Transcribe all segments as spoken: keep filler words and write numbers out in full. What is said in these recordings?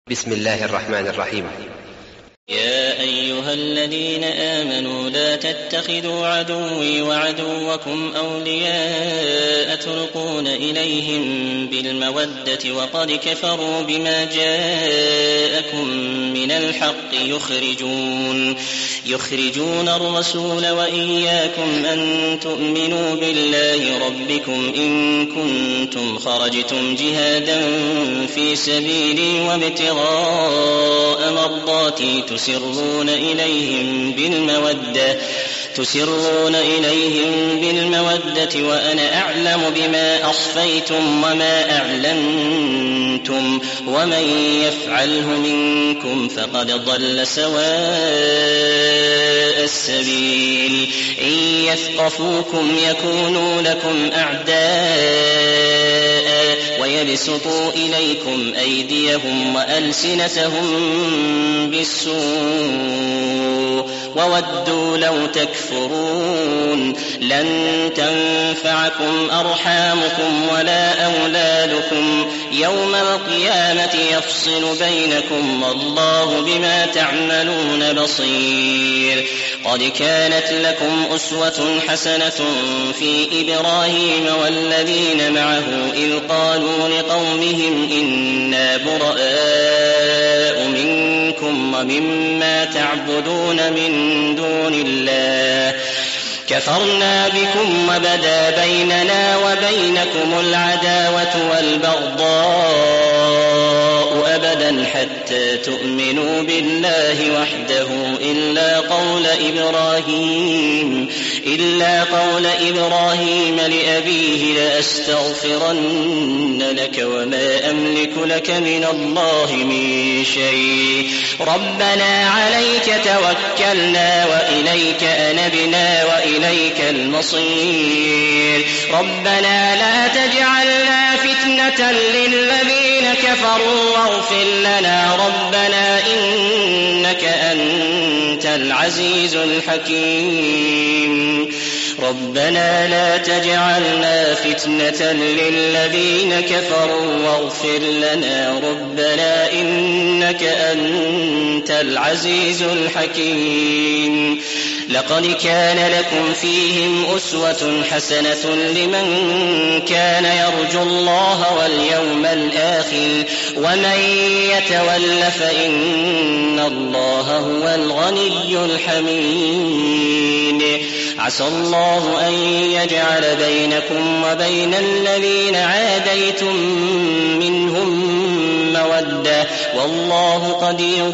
بسم الله الرحمن الرحيم. يا أيها الذين آمنوا لا تتخذوا عدوي وعدوكم أولياء تلقون إليهم بالمودة وقد كفروا بما جاءكم من الحق يخرجون, يخرجون الرسول وإياكم أن تؤمنوا بالله ربكم إن كنتم خرجتم جهادا في سبيلي وابتغاء مرضاتي تسرون إليهم بالمودة تسرون إليهم بالمودة وأنا أعلم بما أخفيتم وما أعلنتم ومن يفعله منكم فقد ضل سواء السبيل. إن يثقفوكم يكونوا لكم أعداء ويبسطوا إليكم أيديهم وألسنتهم بالسوء وودوا لو تكفرون. لن تنفعكم أرحامكم ولا أولادكم يوم القيامة يفصل بينكم والله بما تعملون بصير. قد كانت لكم أسوة حسنة في إبراهيم والذين معه إذ قالوا لقومهم إنا براء منكم ومما تعبدون من دون الله كفرنا بكم وبدا بيننا وبينكم العداوة والبغضاء أبدا حتى تؤمنوا بالله وحده إلا قول إبراهيم إلا قول إبراهيم لأبيه لأستغفرن لك وما أملك لك من الله من شيء. ربنا عليك توكلنا وإليك أنبنا وإليك المصير. ربنا لا تجعلنا فتنة للذين كفروا واغفر لنا ربنا إنك أنت العزيز الحكيم. ربنا لا تجعلنا فتنة للذين كفروا واغفر لنا ربنا إنك أنت العزيز الحكيم. لقد كان لكم فيهم أسوة حسنة لمن كان يرجو الله واليوم الآخر ومن يتول فإن الله هو الغني الحميد. عسى الله أن يجعل بينكم وبين الذين عاديتم منهم مودة والله قدير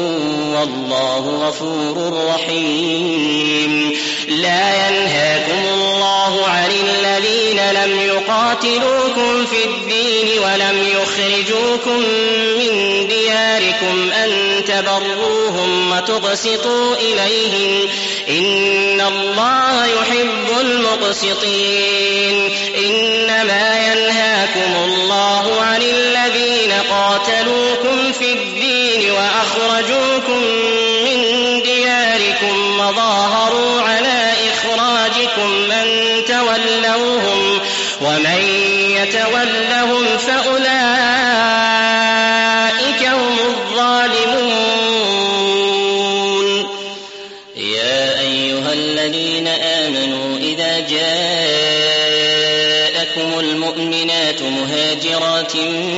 والله غفور رحيم. لا ينهاكم الله عن الذين لم يقاتلوكم في الدين ولم يخرجوكم من دياركم أن تبروهم وتقسطوا إليهم إن الله يحب المقسطين. إنما ينهاكم الله عن الذين قاتلوكم في الدين وأخرجوكم من دياركم وظاهروا على إخراجكم أن تولوهم ومن يتولهم فأولئك هم الظالمون. يا أيها الذين آمنوا إذا جاءكم المؤمنات مهاجرات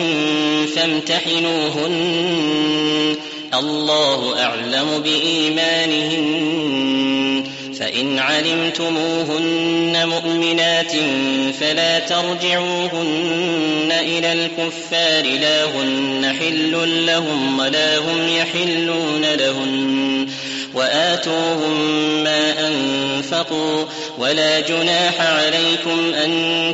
فامتحنوهن الله أعلم بإيمانهن فإن علمتموهن مؤمنات فلا ترجعوهن إلى الكفار لا هن حل لهم ولا هم يحلون لهن وآتوهم ما أنفقوا ولا جناح عليكم أن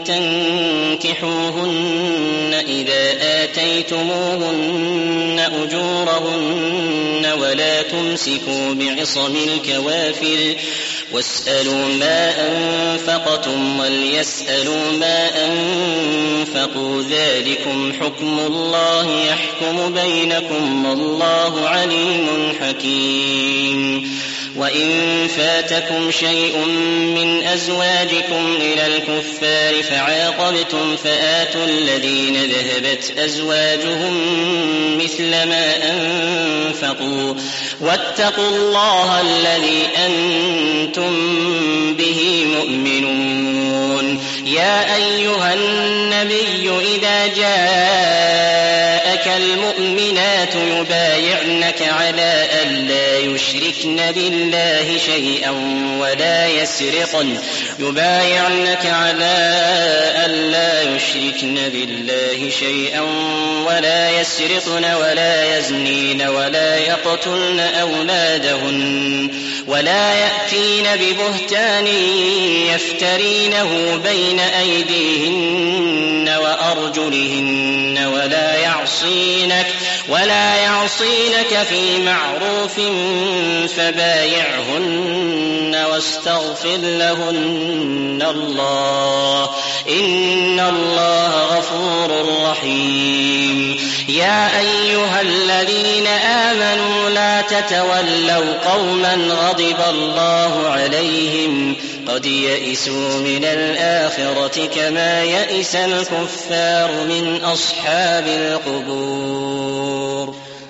تنكحوهن إذا آتيتموهن أجورهن ولا تمسكوا بعصم الكوافر واسألوا ما أنفقتم وليسألوا ما أنفقوا ذلكم حكم الله يحكم بينكم والله عليم حكيم. وإن فاتكم شيء من أزواجكم إلى الكفار فعاقبتم فآتوا الذين ذهبت أزواجهم مثل ما أنفقوا واتقوا الله الذي أنتم به مؤمنون. يا أيها النبي إذا جاءك المؤمنات يبايعنك على ألا يشركن بالله شيئا ولا يسرقن يبايعنك على ألا يشركن بالله شيئا ولا يسرقن ولا يزنين ولا يقتلن أولادهن ولا يأتين ببهتان يفترينه بين أيديهن وأرجلهن ولا يعصينك ولا يعصينك في معروف فبايعهن واستغفر لهن الله إن الله غفور رحيم. يا أيها الذين آمنوا لا تتولوا قوما غضب الله عليهم قد يئسوا من الآخرة كما يئس الكفار من أصحاب القبور.